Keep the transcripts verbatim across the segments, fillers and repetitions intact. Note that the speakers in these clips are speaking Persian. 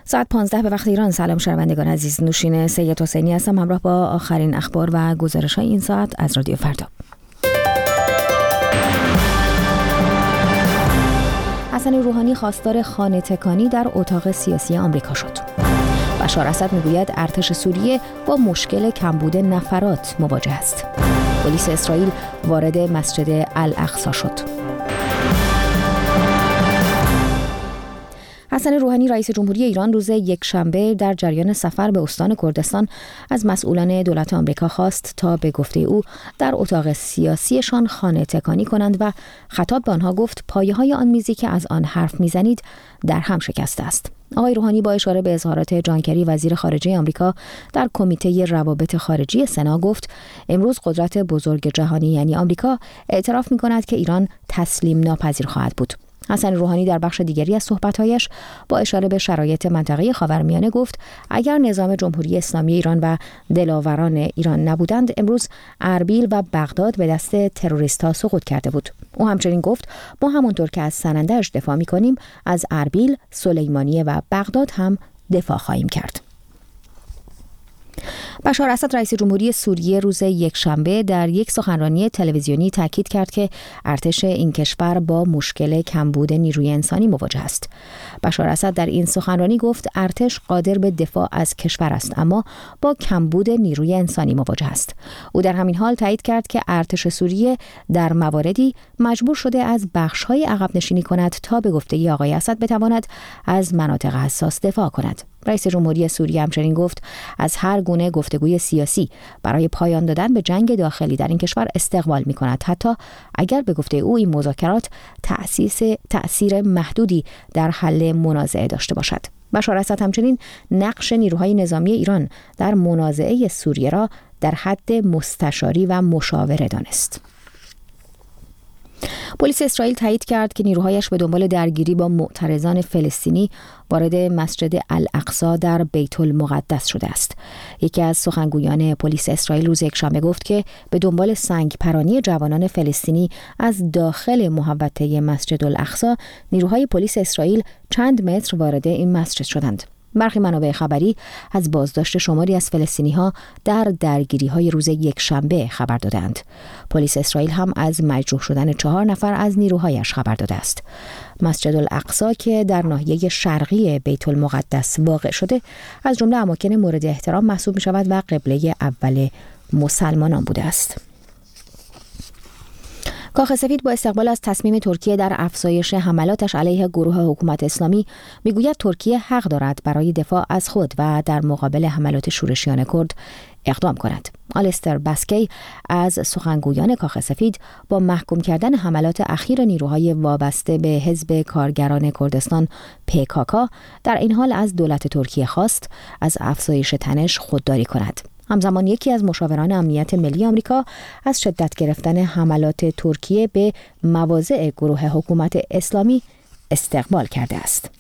ساعت پانزده به وقت ایران. سلام شنوندگان عزیز، نوشین سید حسینی هستم همراه با آخرین اخبار و گزارش‌های این ساعت از رادیو فردا. حسن روحانی خواستار خانه تکانی در اتاق سیاسی آمریکا شد. بشار اسد میگوید ارتش سوریه با مشکل کمبود نفرات مواجه است. پلیس اسرائیل وارد مسجد الاقصی شد. حسن روحانی رئیس جمهوری ایران روز یکشنبه در جریان سفر به استان کردستان از مسئولان دولت آمریکا خواست تا به گفته او در اتاق سیاسیشان خانه تکانی کنند و خطاب به آنها گفت پایه‌های آن میزی که از آن حرف میزنید در هم شکسته است. آقای روحانی با اشاره به اظهارات جان کری وزیر خارجه آمریکا در کمیته روابط خارجی سنا گفت امروز قدرت بزرگ جهانی یعنی آمریکا اعتراف می‌کند که ایران تسلیم ناپذیر خواهد بود. حسن روحانی در بخش دیگری از صحبت‌هایش با اشاره به شرایط منطقه خاورمیانه گفت اگر نظام جمهوری اسلامی ایران و دلاوران ایران نبودند امروز اربیل و بغداد به دست تروریست‌ها سقوط کرده بود. او همچنین گفت ما همونطور که از سننده‌اش دفاع می‌کنیم از اربیل، سلیمانیه و بغداد هم دفاع خواهیم کرد. بشار اسد رئیس جمهوری سوریه روز یکشنبه در یک سخنرانی تلویزیونی تاکید کرد که ارتش این کشور با مشکل کمبود نیروی انسانی مواجه است. بشار اسد در این سخنرانی گفت ارتش قادر به دفاع از کشور است اما با کمبود نیروی انسانی مواجه است. او در همین حال تایید کرد که ارتش سوریه در مواردی مجبور شده از بخش‌های عقب نشینی کند تا به گفته آقای اسد بتواند از مناطق حساس دفاع کند. رئیس جمهوری سوریه همچنین گفت از هر گونه گفتگوی سیاسی برای پایان دادن به جنگ داخلی در این کشور استقبال می‌کند، حتی اگر به گفته او این مذاکرات تأسیس تأثیر محدودی در حل منازعه داشته باشد. بشار اسد همچنین نقش نیروهای نظامی ایران در منازعه سوریه را در حد مستشاری و مشاوره دانست. پلیس اسرائیل تایید کرد که نیروهایش به دنبال درگیری با معترضان فلسطینی وارد مسجد الاقصی در بیت المقدس شده است. یکی از سخنگویان پلیس اسرائیل روز یکشنبه گفت که به دنبال سنگ پرانی جوانان فلسطینی از داخل محوطه مسجد الاقصی نیروهای پلیس اسرائیل چند متر وارد این مسجد شدند. برخی منابع خبری از بازداشت شماری از فلسطینی‌ها در درگیری‌های روز یکشنبه خبر دادند. پلیس اسرائیل هم از مجروح شدن چهار نفر از نیروهایش خبر داده است. مسجد الاقصی که در ناحیه شرقی بیت المقدس واقع شده از جمله اماکن مورد احترام محسوب می‌شود و قبله اول مسلمانان بوده است. کاخ سفید با استقبال از تصمیم ترکیه در افزایش حملاتش علیه گروه حکومت اسلامی میگوید ترکیه حق دارد برای دفاع از خود و در مقابل حملات شورشیان کرد اقدام کند. آلستر باسکی از سخنگویان کاخ سفید با محکوم کردن حملات اخیر نیروهای وابسته به حزب کارگران کردستان پی کی کی در این حال از دولت ترکیه خواست از افزایش تنش خودداری کند. همزمان یکی از مشاوران امنیت ملی آمریکا از شدت گرفتن حملات ترکیه به مواضع گروه حکومت اسلامی استقبال کرده است.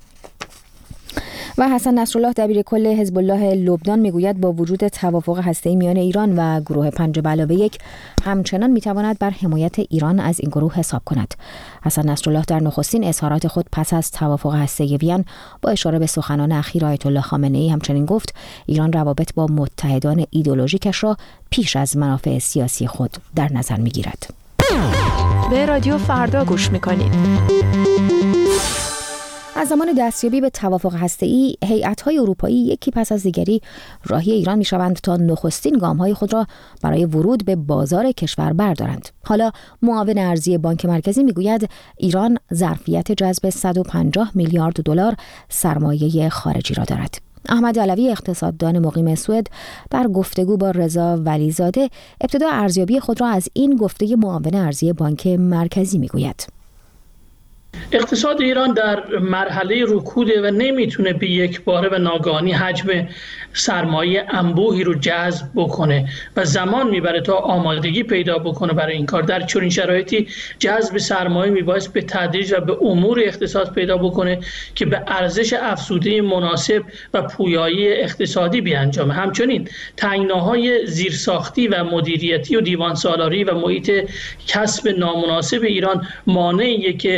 و حسن نصرالله دبیر کل حزب الله لبنان میگوید با وجود توافق هسته‌ای میان ایران و گروه پنج به علاوه یک همچنان میتواند بر حمایت ایران از این گروه حساب کند. حسن نصرالله در نخستین اظهارات خود پس از توافق هسته‌ای وین با اشاره به سخنان اخیر آیت الله خامنه‌ای همچنین گفت ایران روابط با متحدان ایدئولوژیکش را پیش از منافع سیاسی خود در نظر میگیرد. به رادیو فردا گوش میکنید. از زمان دستیابی به توافق هسته‌ای، هیئت‌های اروپایی یکی پس از دیگری راهی ایران می‌شوند تا نخستین گام‌های خود را برای ورود به بازار کشور بردارند. حالا معاون ارزی بانک مرکزی می‌گوید ایران ظرفیت جذب صد و پنجاه میلیارد دلار سرمایه خارجی را دارد. احمد علوی اقتصاددان مقیم سوئد در گفتگو با رضا ولیزاده ابتدا ارزیابی خود را از این گفته معاون ارزی بانک مرکزی می‌گوید. اقتصاد ایران در مرحله رکوده و نمیتونه به یک باره و ناگهانی حجم سرمایه انبوهی رو جذب بکنه و زمان میبره تا آمادگی پیدا بکنه برای این کار. در چنین شرایطی جذب سرمایه میبایست به تدریج و به امور اقتصاد پیدا بکنه که به ارزش افزوده مناسب و پویایی اقتصادی بیانجامه. همچنین تنگناهای زیرساختی و مدیریتی و دیوان سالاری و محیط کسب نامناسب ایران مانعیه که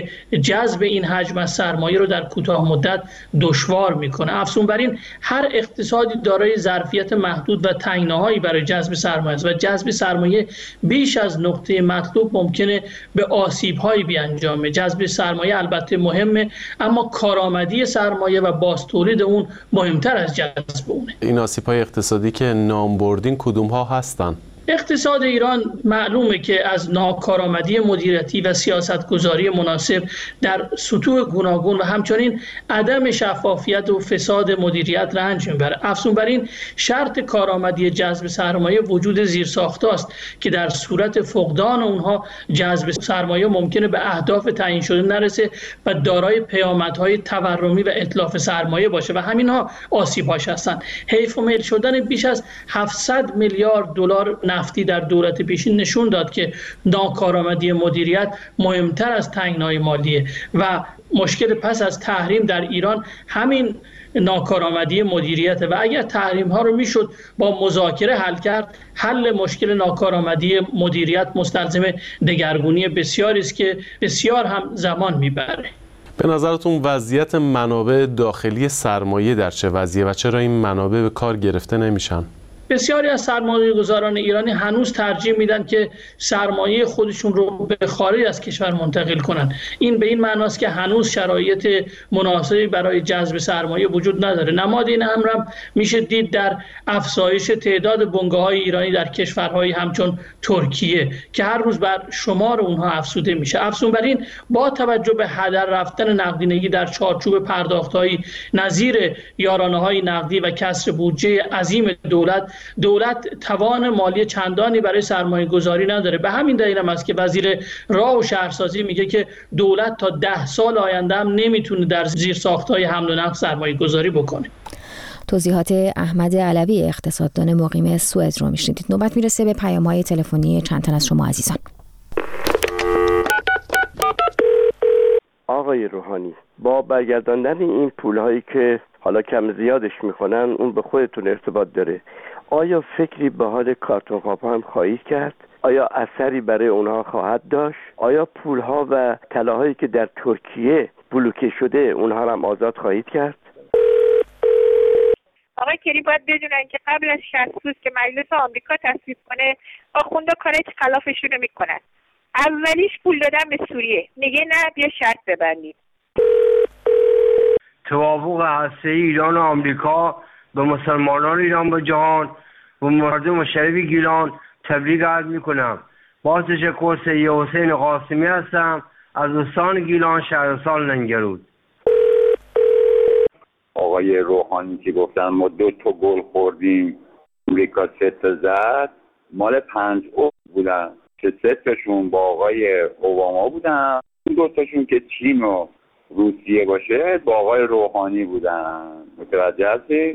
جذب این حجم از سرمایه رو در کوتاه مدت دشوار میکنه. افزون بر این هر اقتصادی دارای ظرفیت محدود و تنگناهایی برای جذب سرمایه است و جذب سرمایه بیش از نقطه مطلوب ممکنه به آسیب‌هایی بیانجامه. جذب سرمایه البته مهمه، اما کارآمدی سرمایه و بازتولید اون مهمتر از جذب اونه. این آسیب‌های اقتصادی که نام بردین کدوم ها هستن؟ اقتصاد ایران معلومه که از ناکارآمدی مدیریتی و سیاستگذاری مناسب در سطوح گوناگون و همچنین عدم شفافیت و فساد مدیریت رنج میبره. افزون بر این شرط کارآمدی جذب سرمایه وجود زیرساخت‌هاست که در صورت فقدان اونها جذب سرمایه ممکنه به اهداف تعیین شده نرسه و دارای پیامدهای تورمی و اتلاف سرمایه باشه و همینها آسیب‌هاش هستن. حیف و میل شدن بیش از هفتصد میلیارد دلار نفتی در دولت پیشین نشون داد که ناکارآمدی مدیریت مهمتر از تنگنای مالیه و مشکل پس از تحریم در ایران همین ناکارآمدی مدیریت و اگر تحریم ها رو میشد با مذاکره حل کرد، حل مشکل ناکارآمدی مدیریت مستلزم دگرگونی بسیاری است که بسیار هم زمان میبره. به نظرتون وضعیت منابع داخلی سرمایه در چه وضعیه و چرا این منابع به کار گرفته نمیشن؟ بسیاری از سرمایه‌گذاران ایرانی هنوز ترجیح میدن که سرمایه خودشون رو به خارج از کشور منتقل کنن. این به این معناست که هنوز شرایط مناسبی برای جذب سرمایه وجود نداره. نماد این امر هم میشه دید در افزایش تعداد بنگاه‌های ایرانی در کشورهای همچون ترکیه که هر روز بر شمار اونها افزوده میشه. افزون بر این با توجه به هدر رفتن نقدینگی در چارچوب پرداخت‌های نظیر یارانه‌های نقدی و کسر بودجه عظیم دولت، دولت توان مالی چندانی برای سرمایه گذاری نداره. به همین دلیل هم است که وزیر راه و شهرسازی میگه که دولت تا ده سال آینده هم نمیتونه در زیرساخت‌های حمل و نقل سرمایه گذاری بکنه. توضیحات احمد علوی اقتصاددان مقیم سوئد رو میشنیدید. نوبت میرسه به پیام‌های تلفنی چند تن از شما عزیزان. آقای روحانی، با برگرداندن این پول‌هایی که حالا کم زیادش میکنن اون به خودتون ارتباط داره، آیا فکری به حال کارتون خواب‌ها هم خواهید کرد؟ آیا اثری برای اونها خواهد داشت؟ آیا پول‌ها و طلاهایی که در ترکیه بلوکه شده اونها هم آزاد خواهید کرد؟ آقای کری باید بدونن که قبل از شصت روز که مجلس آمریکا تصویب کنه، آخوندا کارای خلافشون رو میکنن. اولیش پول دادن به سوریه، میگه نه بیا شرط ببندید. توافق هسته‌ای ایران و آمریکا به مسلمانان ایران و جهان و مردم شریف گیلان تبریک عرض میکنم. با تشکر سید حسین قاسمی هستم از استان گیلان، شهرستان لنگرود. آقای روحانی که گفتن ما دو تا گل خوردیم، امریکا سه تا زد، مال پنج او بودن که سه تاشون با آقای اوباما بودن، دو تاشون که چین و روسیه باشه با آقای روحانی بودن. متوجه هستی؟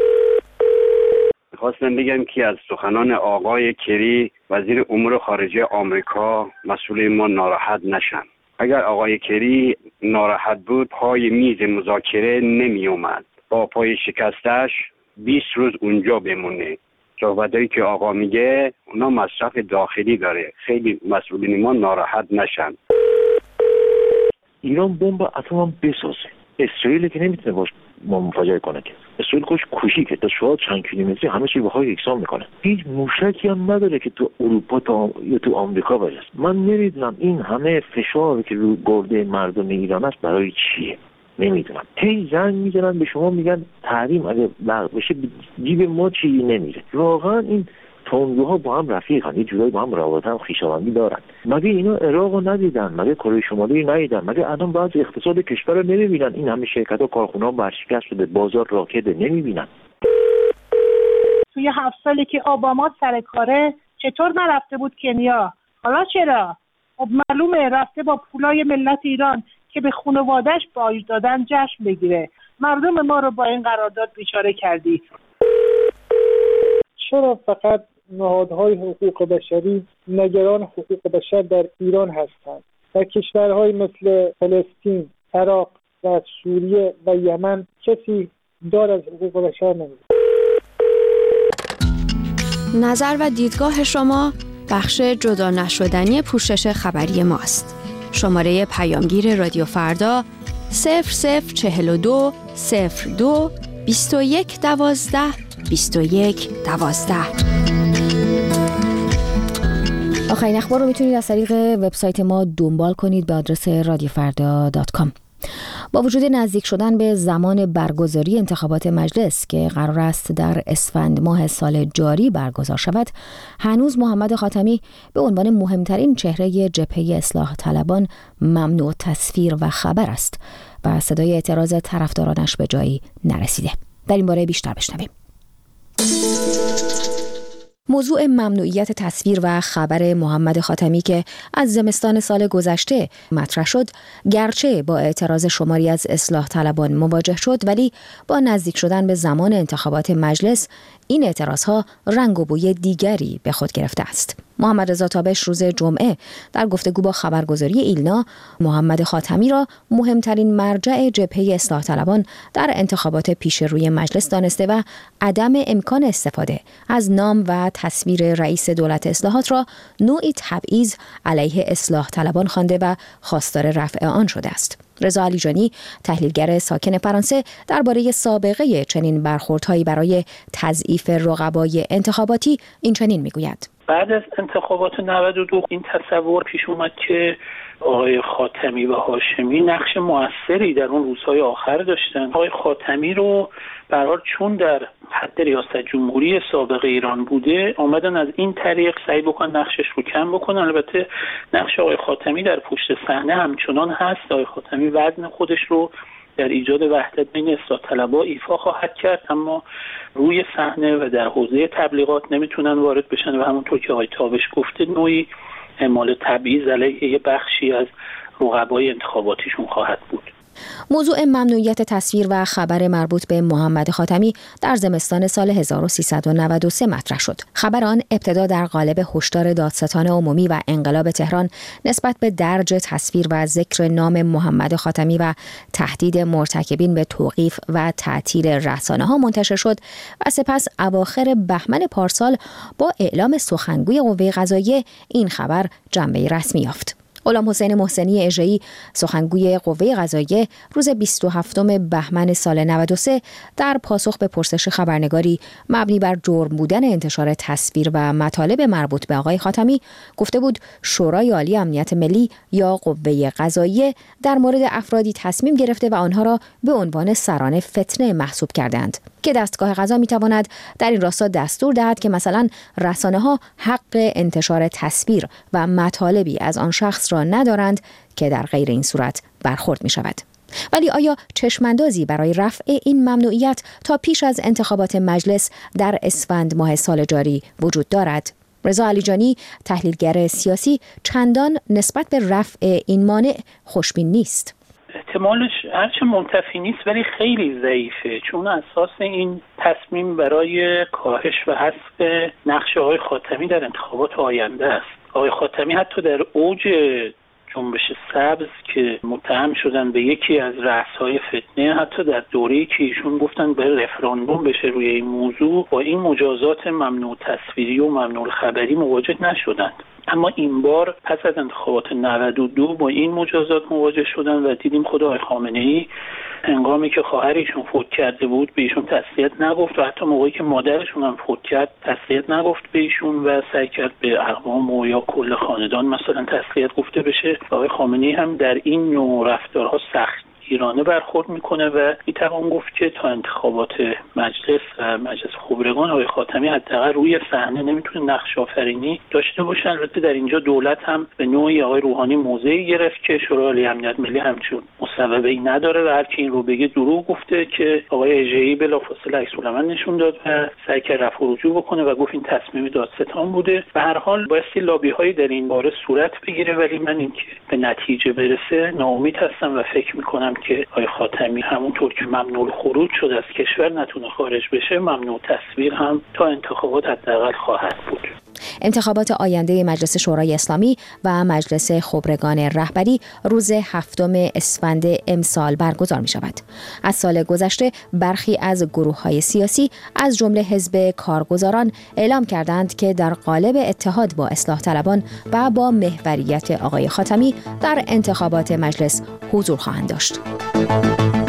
خواستم بگم که از سخنان آقای کری وزیر امور خارجه آمریکا مسئول ما ناراحت نشن. اگر آقای کری ناراحت بود پای میز مذاکره نمی اومد، با پای شکستش بیست روز اونجا بمونه. صحبتایی که آقا میگه اونا مصرف داخلی داره، خیلی مسئولین ما ناراحت نشن. ایران بمب اتم هم بسازه، اسرائیل که نمیتونه باش ما مفاجئه کنه که اسرائیل خوش کوشی که تا شاید چند کیلومتری همه چی بهای یکسان میکنه. هیچ موشکی هم نداره که تو اروپا تا یا تو آمریکا برسه. من نمیدونم این همه فشار که رو گرده مردم ایران است برای چیه، نمیدونم. هی زنگ میزنن به شما میگن تحریم اگه لغو بشه جیب ما چی نمیره. واقعا این تندروها با هم رفیقن، یه جورایی با هم رابطه هم خویشاوندی دارن. مگه اینا عراقو ندیدن؟ مگه کره شمالی ندیدن؟ مگه الان بعضی اقتصاد کشور رو نمیبینن؟ این همه شرکت‌ها کارخونه‌ها برشکست شده، بازار راکده، نمیبینن؟ توی هفت سالی که اوباما سر کاره چطور نرفته بود کنیا؟ حالا چرا؟ خب معلومه رفته با پولای ملت ایران که به خانواده‌اش باج دادن جشن بگیره. مردم ما رو با این قرارداد بیچاره کردی. چرا فقط نهادهای حقوق بشری نگران حقوق بشر در ایران هستند و کشورهای مثل فلسطین، عراق و سوریه و یمن کسی دار از حقوق بشر نمی‌کنه؟ نظر و دیدگاه شما بخش جدا نشدنی پوشش خبری ماست. شماره پیامگیر رادیو فردا صفر صفر چهل و دو صفر دو بیست و یک دوازده بیست و یک دوازده. آخرین اخبار رو میتونید از طریق وبسایت ما دنبال کنید به آدرس رادیو فردا دات کام. با وجود نزدیک شدن به زمان برگزاری انتخابات مجلس که قرار است در اسفند ماه سال جاری برگزار شود، هنوز محمد خاتمی به عنوان مهمترین چهره جبهه اصلاح طلبان ممنوع تصویر و خبر است و صدای اعتراض طرفدارانش به جایی نرسیده. در این باره بیشتر بشنویم. موضوع ممنوعیت تصویر و خبر محمد خاتمی که از زمستان سال گذشته مطرح شد، گرچه با اعتراض شماری از اصلاح طلبان مواجه شد، ولی با نزدیک شدن به زمان انتخابات مجلس این اعتراضها رنگ و بوی دیگری به خود گرفته است. محمد رضا تابش روز جمعه در گفتگو با خبرگزاری ایلنا محمد خاتمی را مهمترین مرجع جبهه اصلاح طلبان در انتخابات پیش روی مجلس دانسته و عدم امکان استفاده از نام و تصویر رئیس دولت اصلاحات را نوعی تبعیض علیه اصلاح طلبان خوانده و خواستار رفع آن شده است. رضا علیجانی، تحلیلگر ساکن فرانسه، درباره سابقه چنین برخوردهایی برای تضعیف رقبای انتخاباتی این چنین میگوید: بعد از انتخابات نود و دو این تصور پیش اومد که آقای خاتمی و هاشمی نقش موثری در اون روزهای آخر داشتن. آقای خاتمی رو به هر حال چون در حد ریاست جمهوری سابق ایران بوده، آمدن از این طریق سعی بکنن نقشش رو کم بکنن. البته نقش آقای خاتمی در پشت صحنه همچنان هست. آقای خاتمی وزن خودش رو در ایجاد وحدت بین اصلاح طلبها ایفا خواهد کرد، اما روی صحنه و در حوزه تبلیغات نمیتونن وارد بشن و همونطور که آقای تابش گفته نوعی اعمال تبعیض علیه یه بخشی از رقبای انتخاباتیشون خواهد بود. موضوع ممنوعیت تصویر و خبر مربوط به محمد خاتمی در زمستان سال هزار و سیصد و نود و سه مطرح شد. خبر آن ابتدا در قالب هشدار دادستان عمومی و انقلاب تهران نسبت به درج تصویر و ذکر نام محمد خاتمی و تهدید مرتکبین به توقیف و تعطیل رسانه‌ها منتشر شد و سپس اواخر بهمن پارسال با اعلام سخنگوی قوه قضاییه این خبر جنبه رسمی یافت. غلام حسین محسنی اژه‌ای، سخنگوی قوه قضاییه، روز بیست و هفتم بهمن سال نود و سه در پاسخ به پرسش خبرنگاری مبنی بر جرم بودن انتشار تصویر و مطالب مربوط به آقای خاتمی گفته بود شورای عالی امنیت ملی یا قوه قضاییه در مورد افرادی تصمیم گرفته و آنها را به عنوان سران فتنه محسوب کردند که دستگاه قضا میتواند در این راستا دستور دهد که مثلا رسانه‌ها حق انتشار تصویر و مطالبی از آن شخص را ندارند که در غیر این صورت برخورد می شود. ولی آیا چشماندازی برای رفع این ممنوعیت تا پیش از انتخابات مجلس در اسفند ماه سال جاری وجود دارد؟ رضا علیجانی، تحلیلگر سیاسی، چندان نسبت به رفع این مانع خوشبین نیست. احتمالش هرچه منتفی نیست ولی خیلی ضعیفه، چون اساس این تصمیم برای کاهش و حذف نقش آقای خاتمی در انتخابات آینده است. آقای خاتمی حتی در اوج جنبش سبز که متهم شدن به یکی از رأس‌های فتنه، حتی در دوره‌ای که ایشون گفتن به رفراندوم بشه روی این موضوع، با این مجازات ممنوع تصویری و ممنوع خبری مواجه نشدند. اما این بار پس از انتخابات نود و دو با این مجازات مواجه شدن و دیدیم خود آقای خامنه‌ای هنگامی که خواهرشون فوت کرده بود به ایشون تسلیت نگفت و حتی موقعی که مادرشون هم فوت کرد تسلیت نگفت به ایشون و سعی کرد به اقوام و یا کل خاندان مثلا تسلیت گفته بشه. آقای خامنه‌ای هم در این نوع رفتارها سخت ایرانه برخورد میکنه و میتوان گفت که تا انتخابات مجلس و مجلس خبرگان آقای خاتمی حداقل روی صحنه نمیتونه نقش آفرینی داشته باشه. البته در اینجا دولت هم به نوعی آقای روحانی موضعی گرفت که شورای عالی امنیت ملی همچون مصوبه‌ای نداره و هر کی این رو بگه دروغ گفته، که آقای اژه‌ای بلافاصله عکس‌العمل نشون داد و سعی کرد رفع و رجوع بکنه و گفت این تصمیم دادستان بوده. به هر حال بایستی لابی‌های در این باره صورت بگیره، ولی من اینکه به نتیجه برسه ناامید هستم و فکر می‌کنم که آقای خاتمی همونطور که ممنوع خروج شد از کشور نتونه خارج بشه، ممنوع تصویر هم تا انتخابات حداقل خواهد بود. انتخابات آینده مجلس شورای اسلامی و مجلس خبرگان رهبری روز هفتم اسفند امسال برگزار می شود. از سال گذشته برخی از گروه‌های سیاسی از جمله حزب کارگزاران اعلام کردند که در قالب اتحاد با اصلاح طلبان و با محوریت آقای خاتمی در انتخابات مجلس حضور خواهند داشت.